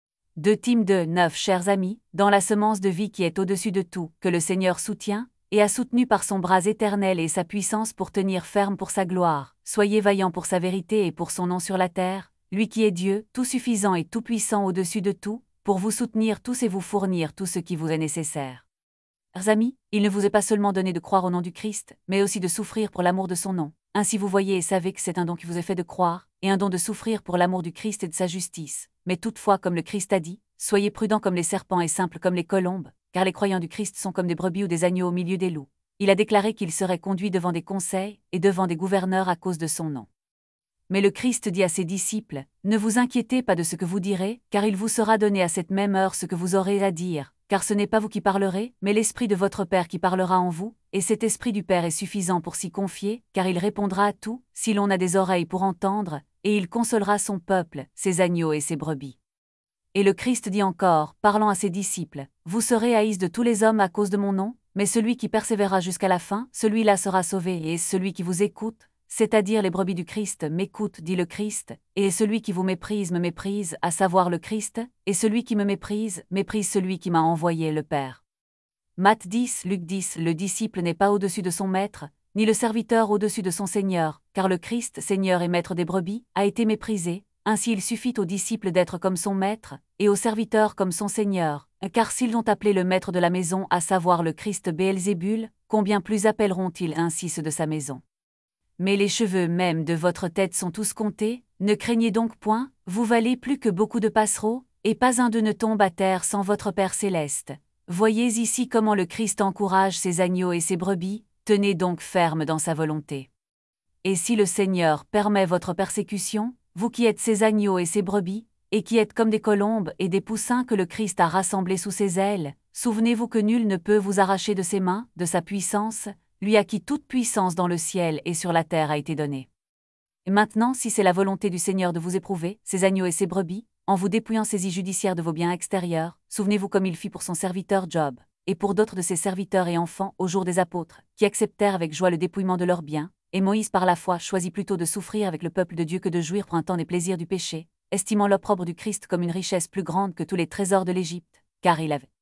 A: 2 Tim 2:9 Chers amis, dans la semence de vie qui est au-dessus de tout, que le Seigneur soutient, et a soutenu par son bras éternel et sa puissance pour tenir ferme pour sa gloire, soyez vaillants pour sa vérité et pour son nom sur la terre, lui qui est Dieu, tout suffisant et tout puissant au-dessus de tout, pour vous soutenir tous et vous fournir tout ce qui vous est nécessaire. Chers amis, il ne vous est pas seulement donné de croire au nom du Christ, mais aussi de souffrir pour l'amour de son nom. Ainsi vous voyez et savez que c'est un don qui vous est fait de croire, et un don de souffrir pour l'amour du Christ et de sa justice. Mais toutefois, comme le Christ a dit, soyez prudents comme les serpents et simples comme les colombes, car les croyants du Christ sont comme des brebis ou des agneaux au milieu des loups. Il a déclaré qu'il serait conduit devant des conseils et devant des gouverneurs à cause de son nom. Mais le Christ dit à ses disciples, « Ne vous inquiétez pas de ce que vous direz, car il vous sera donné à cette même heure ce que vous aurez à dire, car ce n'est pas vous qui parlerez, mais l'Esprit de votre Père qui parlera en vous, et cet Esprit du Père est suffisant pour s'y confier, car il répondra à tout, si l'on a des oreilles pour entendre, et il consolera son peuple, ses agneaux et ses brebis. » Et le Christ dit encore, parlant à ses disciples, « Vous serez haïs de tous les hommes à cause de mon nom, mais celui qui persévérera jusqu'à la fin, celui-là sera sauvé, et celui qui vous écoute, c'est-à-dire les brebis du Christ, m'écoute, dit le Christ, et celui qui vous méprise me méprise, à savoir le Christ, et celui qui me méprise, méprise celui qui m'a envoyé, le Père. » Matthieu 10, Luc 10 Le disciple n'est pas au-dessus de son maître, ni le serviteur au-dessus de son Seigneur, car le Christ, Seigneur et maître des brebis, a été méprisé, ainsi il suffit au disciple d'être comme son maître, et au serviteur comme son Seigneur, car s'ils ont appelé le maître de la maison, à savoir le Christ Béelzébul, combien plus appelleront-ils ainsi ceux de sa maison? Mais les cheveux même de votre tête sont tous comptés, ne craignez donc point, vous valez plus que beaucoup de passereaux, et pas un d'eux ne tombe à terre sans votre Père céleste. Voyez ici comment le Christ encourage ses agneaux et ses brebis, tenez donc ferme dans sa volonté. Et si le Seigneur permet votre persécution, vous qui êtes ses agneaux et ses brebis, et qui êtes comme des colombes et des poussins que le Christ a rassemblés sous ses ailes, souvenez-vous que nul ne peut vous arracher de ses mains, de sa puissance, lui à qui toute puissance dans le ciel et sur la terre a été donnée. Et maintenant, si c'est la volonté du Seigneur de vous éprouver, ses agneaux et ses brebis, en vous dépouillant saisie judiciaire de vos biens extérieurs, souvenez-vous comme il fit pour son serviteur Job, et pour d'autres de ses serviteurs et enfants au jour des apôtres, qui acceptèrent avec joie le dépouillement de leurs biens, et Moïse par la foi choisit plutôt de souffrir avec le peuple de Dieu que de jouir pour un temps des plaisirs du péché, estimant l'opprobre du Christ comme une richesse plus grande que tous les trésors de l'Égypte, car il avait.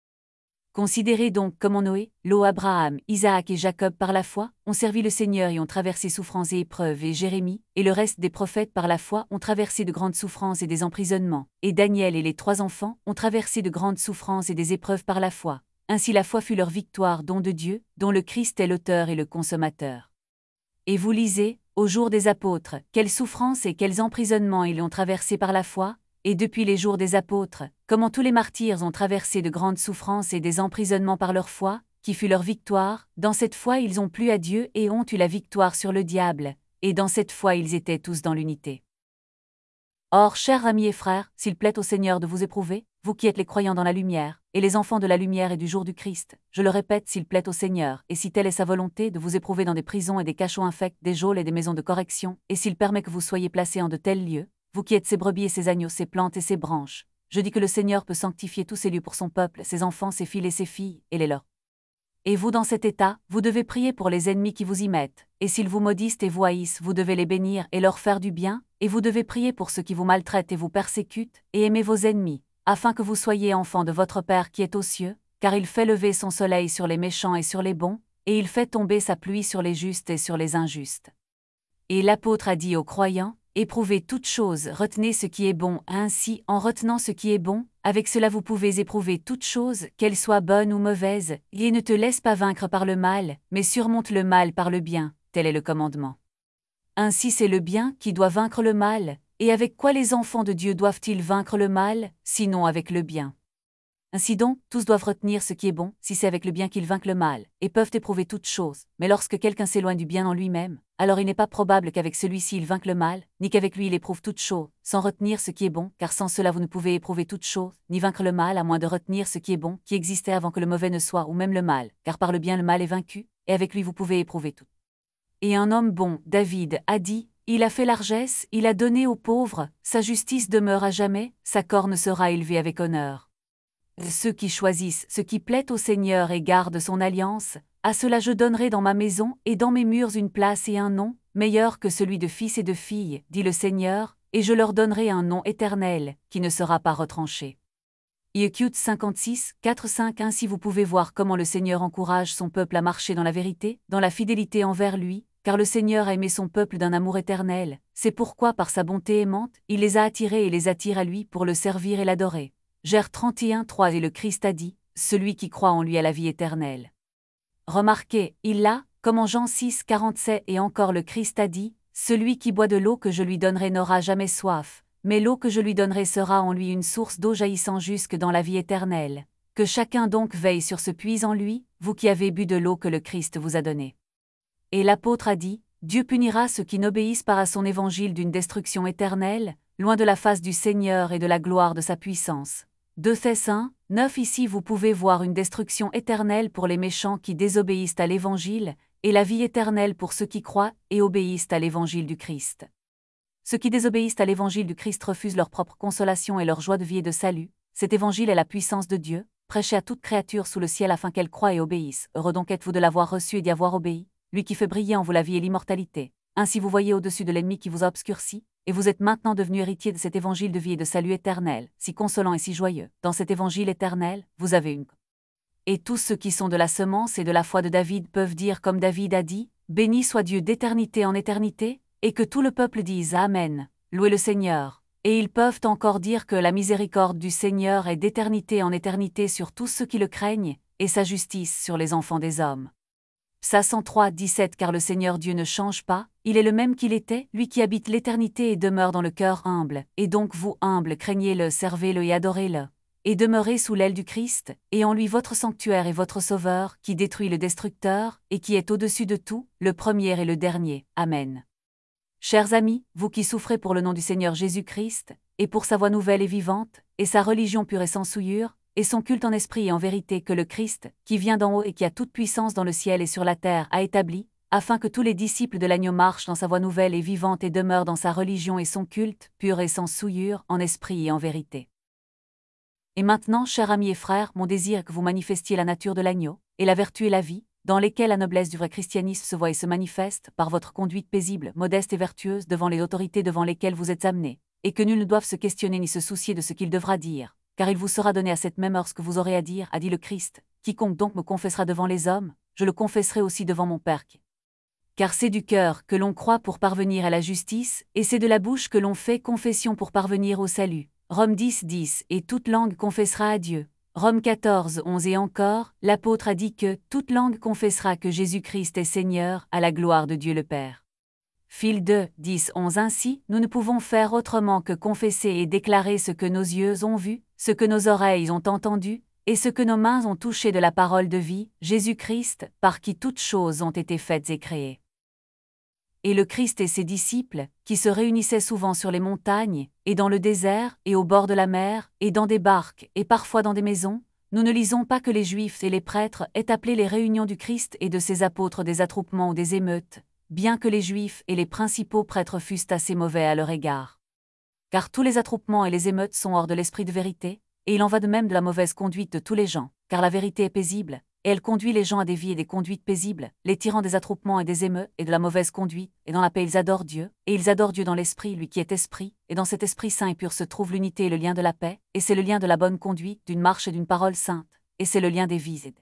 A: Considérez donc comment Noé, Lot, Abraham, Isaac et Jacob par la foi ont servi le Seigneur et ont traversé souffrances et épreuves, et Jérémie et le reste des prophètes par la foi ont traversé de grandes souffrances et des emprisonnements, et Daniel et les 3 enfants ont traversé de grandes souffrances et des épreuves par la foi. Ainsi la foi fut leur victoire, don de Dieu, dont le Christ est l'auteur et le consommateur. Et vous lisez, au jour des apôtres, quelles souffrances et quels emprisonnements ils ont traversé par la foi, et depuis les jours des apôtres, comment tous les martyrs ont traversé de grandes souffrances et des emprisonnements par leur foi, qui fut leur victoire, dans cette foi ils ont plu à Dieu et ont eu la victoire sur le diable, et dans cette foi ils étaient tous dans l'unité. Or, chers amis et frères, s'il plaît au Seigneur de vous éprouver, vous qui êtes les croyants dans la lumière, et les enfants de la lumière et du jour du Christ, je le répète, s'il plaît au Seigneur, et si telle est sa volonté de vous éprouver dans des prisons et des cachots infects, des geôles et des maisons de correction, et s'il permet que vous soyez placés en de tels lieux, vous qui êtes ses brebis et ses agneaux, ses plantes et ses branches, je dis que le Seigneur peut sanctifier tous ces lieux pour son peuple, ses enfants, ses filles et ses filles, et les leurs. Et vous dans cet état, vous devez prier pour les ennemis qui vous y mettent, et s'ils vous maudissent et vous haïssent, vous devez les bénir et leur faire du bien, et vous devez prier pour ceux qui vous maltraitent et vous persécutent, et aimer vos ennemis, afin que vous soyez enfants de votre Père qui est aux cieux, car il fait lever son soleil sur les méchants et sur les bons, et il fait tomber sa pluie sur les justes et sur les injustes. Et l'apôtre a dit aux croyants, éprouvez toutes choses, retenez ce qui est bon, ainsi, en retenant ce qui est bon, avec cela vous pouvez éprouver toutes choses, qu'elles soient bonnes ou mauvaises, et ne te laisse pas vaincre par le mal, mais surmonte le mal par le bien, tel est le commandement. Ainsi c'est le bien qui doit vaincre le mal, et avec quoi les enfants de Dieu doivent-ils vaincre le mal, sinon avec le bien? Ainsi donc, tous doivent retenir ce qui est bon, si c'est avec le bien qu'ils vainquent le mal, et peuvent éprouver toutes choses, mais lorsque quelqu'un s'éloigne du bien en lui-même, alors il n'est pas probable qu'avec celui-ci il vainque le mal, ni qu'avec lui il éprouve toutes choses, sans retenir ce qui est bon, car sans cela vous ne pouvez éprouver toutes choses, ni vaincre le mal à moins de retenir ce qui est bon, qui existait avant que le mauvais ne soit, ou même le mal, car par le bien le mal est vaincu, et avec lui vous pouvez éprouver tout. Et un homme bon, David, a dit, il a fait largesse, il a donné aux pauvres, sa justice demeure à jamais, sa corne sera élevée avec honneur. Ceux qui choisissent ce qui plaît au Seigneur et gardent son alliance, à cela je donnerai dans ma maison et dans mes murs une place et un nom, meilleur que celui de fils et de filles, dit le Seigneur, et je leur donnerai un nom éternel, qui ne sera pas retranché. Écoute 56, 4-5 Ainsi vous pouvez voir comment le Seigneur encourage son peuple à marcher dans la vérité, dans la fidélité envers lui, car le Seigneur a aimé son peuple d'un amour éternel, c'est pourquoi par sa bonté aimante, il les a attirés et les attire à lui pour le servir et l'adorer. Gère 31-3 Et le Christ a dit, celui qui croit en lui a la vie éternelle. Remarquez, il l'a, comme en Jean 6-47 Et encore le Christ a dit, celui qui boit de l'eau que je lui donnerai n'aura jamais soif, mais l'eau que je lui donnerai sera en lui une source d'eau jaillissant jusque dans la vie éternelle. Que chacun donc veille sur ce puits en lui, vous qui avez bu de l'eau que le Christ vous a donnée. Et l'apôtre a dit, Dieu punira ceux qui n'obéissent pas à son évangile d'une destruction éternelle, loin de la face du Seigneur et de la gloire de sa puissance. 2 Thess 1-9 Ici vous pouvez voir une destruction éternelle pour les méchants qui désobéissent à l'Évangile, et la vie éternelle pour ceux qui croient et obéissent à l'Évangile du Christ. Ceux qui désobéissent à l'Évangile du Christ refusent leur propre consolation et leur joie de vie et de salut. Cet Évangile est la puissance de Dieu, prêché à toute créature sous le ciel afin qu'elle croie et obéisse. Heureux donc êtes-vous de l'avoir reçu et d'y avoir obéi, lui qui fait briller en vous la vie et l'immortalité. Ainsi vous voyez au-dessus de l'ennemi qui vous a obscurci, et vous êtes maintenant devenu héritier de cet évangile de vie et de salut éternel, si consolant et si joyeux. Dans cet évangile éternel, vous avez une. Et tous ceux qui sont de la semence et de la foi de David peuvent dire comme David a dit, béni soit Dieu d'éternité en éternité, et que tout le peuple dise Amen, louez le Seigneur. Et ils peuvent encore dire que la miséricorde du Seigneur est d'éternité en éternité sur tous ceux qui le craignent, et sa justice sur les enfants des hommes. Psaume 103-17 Car le Seigneur Dieu ne change pas, il est le même qu'il était, lui qui habite l'éternité et demeure dans le cœur humble, et donc vous humbles craignez-le, servez-le et adorez-le. Et demeurez sous l'aile du Christ, et en lui votre sanctuaire et votre sauveur, qui détruit le destructeur, et qui est au-dessus de tout, le premier et le dernier. Amen. Chers amis, vous qui souffrez pour le nom du Seigneur Jésus-Christ, et pour sa voix nouvelle et vivante, et sa religion pure et sans souillure, et son culte en esprit et en vérité que le Christ, qui vient d'en haut et qui a toute puissance dans le ciel et sur la terre, a établi, afin que tous les disciples de l'agneau marchent dans sa voie nouvelle et vivante et demeurent dans sa religion et son culte, pur et sans souillure, en esprit et en vérité. Et maintenant, chers amis et frères, mon désir est que vous manifestiez la nature de l'agneau, et la vertu et la vie, dans lesquelles la noblesse du vrai christianisme se voit et se manifeste, par votre conduite paisible, modeste et vertueuse devant les autorités devant lesquelles vous êtes amenés, et que nul ne doive se questionner ni se soucier de ce qu'il devra dire. Car il vous sera donné à cette même heure ce que vous aurez à dire, a dit le Christ. Quiconque donc me confessera devant les hommes, je le confesserai aussi devant mon Père. Car c'est du cœur que l'on croit pour parvenir à la justice, et c'est de la bouche que l'on fait confession pour parvenir au salut. Rome 10-10 Et toute langue confessera à Dieu. Rome 14-11 Et encore, l'apôtre a dit que toute langue confessera que Jésus-Christ est Seigneur, à la gloire de Dieu le Père. Fil 2, 10-11 Ainsi, nous ne pouvons faire autrement que confesser et déclarer ce que nos yeux ont vu, ce que nos oreilles ont entendu, et ce que nos mains ont touché de la parole de vie, Jésus-Christ, par qui toutes choses ont été faites et créées. Et le Christ et ses disciples, qui se réunissaient souvent sur les montagnes, et dans le désert, et au bord de la mer, et dans des barques, et parfois dans des maisons, nous ne lisons pas que les Juifs et les prêtres aient appelé les réunions du Christ et de ses apôtres des attroupements ou des émeutes, bien que les Juifs et les principaux prêtres fussent assez mauvais à leur égard. Car tous les attroupements et les émeutes sont hors de l'esprit de vérité, et il en va de même de la mauvaise conduite de tous les gens, car la vérité est paisible, et elle conduit les gens à des vies et des conduites paisibles, les tirant des attroupements et des émeutes et de la mauvaise conduite, et dans la paix ils adorent Dieu, et ils adorent Dieu dans l'esprit, lui qui est esprit, et dans cet esprit saint et pur se trouve l'unité et le lien de la paix, et c'est le lien de la bonne conduite, d'une marche et d'une parole sainte. et c'est le lien des vies.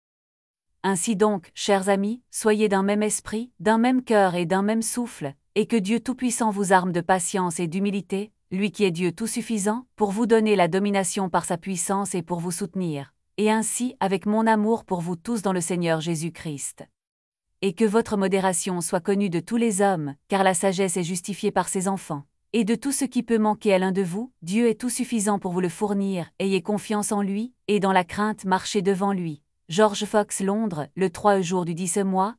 A: Ainsi donc, chers amis, soyez d'un même esprit, d'un même cœur et d'un même souffle, et que Dieu Tout-Puissant vous arme de patience et d'humilité, lui qui est Dieu tout-suffisant, pour vous donner la domination par sa puissance et pour vous soutenir, et ainsi avec mon amour pour vous tous dans le Seigneur Jésus-Christ. Et que votre modération soit connue de tous les hommes, car la sagesse est justifiée par ses enfants. Et de tout ce qui peut manquer à l'un de vous, Dieu est tout suffisant pour vous le fournir, ayez confiance en lui, et dans la crainte marchez devant lui. George Fox, Londres, le 3 jour du 10 mois,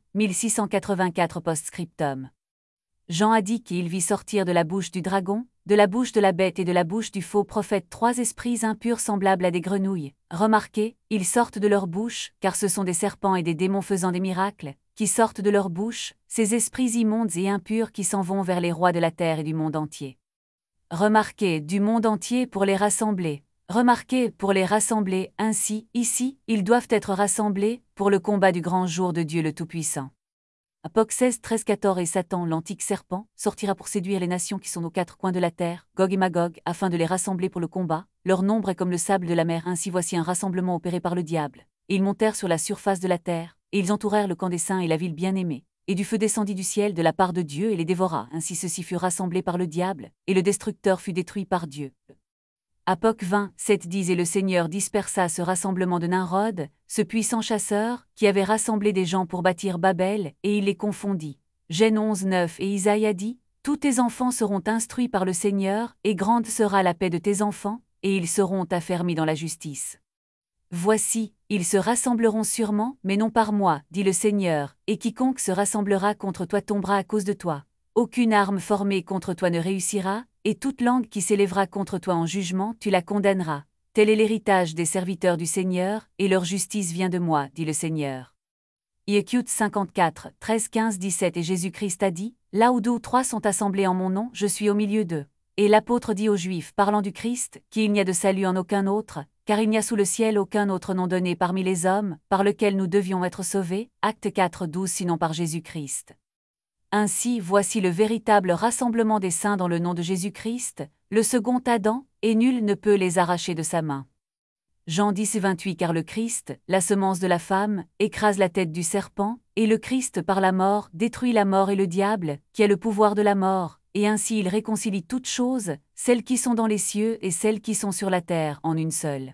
A: 1684 post-scriptum. Jean a dit qu'il vit sortir de la bouche du dragon, de la bouche de la bête et de la bouche du faux prophète 3 esprits impurs semblables à des grenouilles. Remarquez, ils sortent de leur bouche, car ce sont des serpents et des démons faisant des miracles, qui sortent de leur bouche, ces esprits immondes et impurs qui s'en vont vers les rois de la terre et du monde entier. Remarquez, du monde entier pour les rassembler. Remarquez, pour les rassembler, ainsi, ici, ils doivent être rassemblés, pour le combat du grand jour de Dieu le Tout-Puissant. Apoc 16, 13, 14 et Satan, l'antique serpent, sortira pour séduire les nations qui sont aux quatre coins de la terre, Gog et Magog, afin de les rassembler pour le combat. Leur nombre est comme le sable de la mer, ainsi voici un rassemblement opéré par le diable. Et ils montèrent sur la surface de la terre, et ils entourèrent le camp des saints et la ville bien-aimée. Et du feu descendit du ciel de la part de Dieu et les dévora, ainsi ceux-ci furent rassemblés par le diable, et le destructeur fut détruit par Dieu. Apoc 20, 7, 10 Et le Seigneur dispersa ce rassemblement de Nimrod, ce puissant chasseur, qui avait rassemblé des gens pour bâtir Babel, et il les confondit. Gène 11, 9 Et Isaïe a dit, tous tes enfants seront instruits par le Seigneur, et grande sera la paix de tes enfants, et ils seront affermis dans la justice. Voici, ils se rassembleront sûrement, mais non par moi, dit le Seigneur, et quiconque se rassemblera contre toi tombera à cause de toi. Aucune arme formée contre toi ne réussira, et toute langue qui s'élèvera contre toi en jugement, tu la condamneras. Tel est l'héritage des serviteurs du Seigneur, et leur justice vient de moi, dit le Seigneur. Écoute 54, 13, 15, 17 Et Jésus-Christ a dit, là où 2 ou 3 sont assemblés en mon nom, je suis au milieu d'eux. Et l'apôtre dit aux Juifs, parlant du Christ, qu'il n'y a de salut en aucun autre, car il n'y a sous le ciel aucun autre nom donné parmi les hommes, par lequel nous devions être sauvés, Acte 4, 12 sinon par Jésus-Christ. Ainsi, voici le véritable rassemblement des saints dans le nom de Jésus-Christ, le second Adam, et nul ne peut les arracher de sa main. Jean 10, 28 Car le Christ, la semence de la femme, écrase la tête du serpent, et le Christ par la mort détruit la mort et le diable, qui a le pouvoir de la mort, et ainsi il réconcilie toutes choses, celles qui sont dans les cieux et celles qui sont sur la terre, en une seule.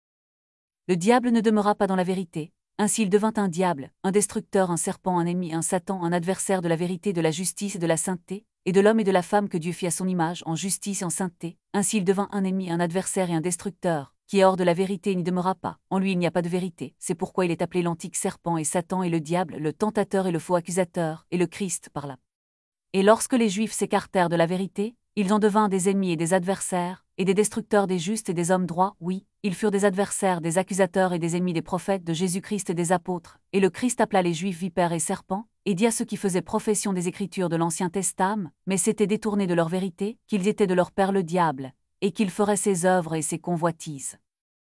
A: Le diable ne demeura pas dans la vérité. Ainsi il devint un diable, un destructeur, un serpent, un ennemi, un Satan, un adversaire de la vérité, de la justice et de la sainteté, et de l'homme et de la femme que Dieu fit à son image, en justice et en sainteté. Ainsi il devint un ennemi, un adversaire et un destructeur, qui est hors de la vérité et n'y demeura pas. En lui il n'y a pas de vérité, c'est pourquoi il est appelé l'antique serpent et Satan et le diable, le tentateur et le faux accusateur, et le Christ par là. Et lorsque les Juifs s'écartèrent de la vérité, ils en devinrent des ennemis et des adversaires, et des destructeurs des justes et des hommes droits, oui, ils furent des adversaires, des accusateurs et des ennemis des prophètes de Jésus-Christ et des apôtres. Et le Christ appela les Juifs vipères et serpents, et dit à ceux qui faisaient profession des Écritures de l'Ancien Testament, mais s'étaient détournés de leur vérité, qu'ils étaient de leur père le diable, et qu'ils feraient ses œuvres et ses convoitises.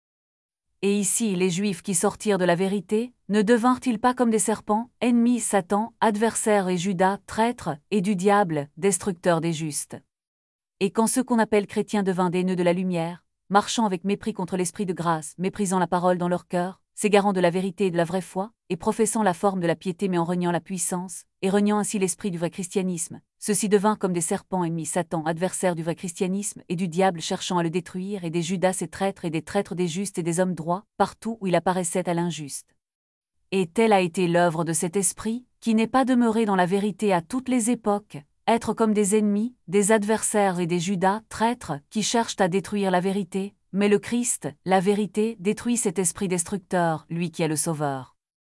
A: Et ici les Juifs qui sortirent de la vérité, ne devinrent-ils pas comme des serpents, ennemis Satan, adversaires et Judas, traîtres, et du diable, destructeur des justes. Et quand ceux qu'on appelle chrétiens devinrent des nœuds de la lumière, marchant avec mépris contre l'esprit de grâce, méprisant la parole dans leur cœur, s'égarant de la vérité et de la vraie foi, et professant la forme de la piété mais en reniant la puissance, et reniant ainsi l'esprit du vrai christianisme, ceux-ci devinrent comme des serpents ennemis Satan, adversaires du vrai christianisme, et du diable cherchant à le détruire, et des Judas et des traîtres des justes et des hommes droits, partout où il apparaissait à l'injuste. Et telle a été l'œuvre de cet esprit, qui n'est pas demeuré dans la vérité à toutes les époques, être comme des ennemis, des adversaires et des Judas, traîtres, qui cherchent à détruire la vérité, mais le Christ, la vérité, détruit cet esprit destructeur, lui qui est le Sauveur.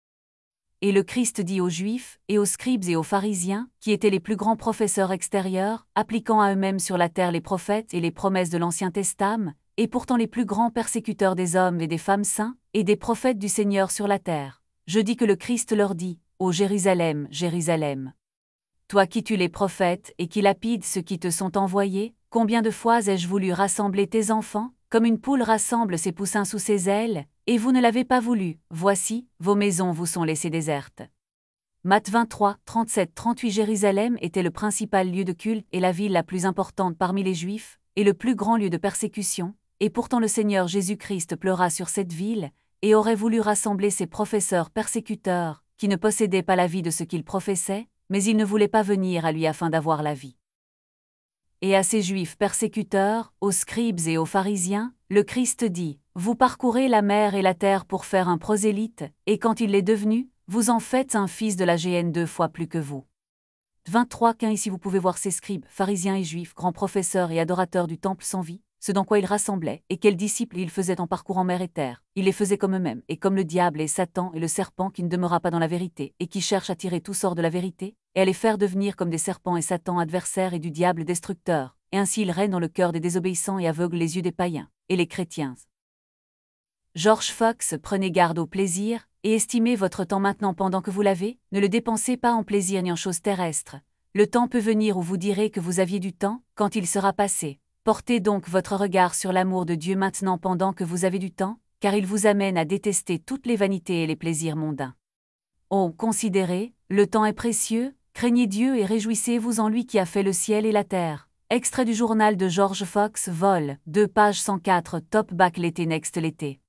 A: Et le Christ dit aux Juifs, et aux scribes et aux pharisiens, qui étaient les plus grands professeurs extérieurs, appliquant à eux-mêmes sur la terre les prophètes et les promesses de l'Ancien Testament, et pourtant les plus grands persécuteurs des hommes et des femmes saints, et des prophètes du Seigneur sur la terre. Je dis que le Christ leur dit, ô Jérusalem, Jérusalem, toi qui tues les prophètes et qui lapides ceux qui te sont envoyés, combien de fois ai-je voulu rassembler tes enfants, comme une poule rassemble ses poussins sous ses ailes, et vous ne l'avez pas voulu, voici, vos maisons vous sont laissées désertes. Matthieu 23, 37, 38 Jérusalem était le principal lieu de culte et la ville la plus importante parmi les Juifs, et le plus grand lieu de persécution, et pourtant le Seigneur Jésus-Christ pleura sur cette ville, et aurait voulu rassembler ses professeurs persécuteurs, qui ne possédaient pas la vie de ce qu'il professait, mais ils ne voulaient pas venir à lui afin d'avoir la vie. Et à ces Juifs persécuteurs, aux scribes et aux pharisiens, le Christ dit, « Vous parcourez la mer et la terre pour faire un prosélyte, et quand il l'est devenu, vous en faites un fils de la géhenne 2 fois plus que vous. » 23 Ici vous pouvez voir ces scribes, pharisiens et juifs, grands professeurs et adorateurs du temple sans vie, ce dans quoi ils rassemblaient, et quels disciples ils faisaient en parcourant mer et terre. Ils les faisaient comme eux-mêmes, et comme le diable et Satan et le serpent qui ne demeura pas dans la vérité, et qui cherche à tirer tout sort de la vérité, et à les faire devenir comme des serpents et Satan adversaires et du diable destructeur, et ainsi ils règnent dans le cœur des désobéissants et aveuglent les yeux des païens, et les chrétiens. George Fox, prenez garde au plaisir, et estimez votre temps maintenant pendant que vous l'avez, ne le dépensez pas en plaisir ni en choses terrestres. Le temps peut venir où vous direz que vous aviez du temps, quand il sera passé. Portez donc votre regard sur l'amour de Dieu maintenant pendant que vous avez du temps, car il vous amène à détester toutes les vanités et les plaisirs mondains. Oh, considérez, le temps est précieux, craignez Dieu et réjouissez-vous en lui qui a fait le ciel et la terre. Extrait du journal de George Fox, vol, 2 pages 104, Top Back l'été next l'été.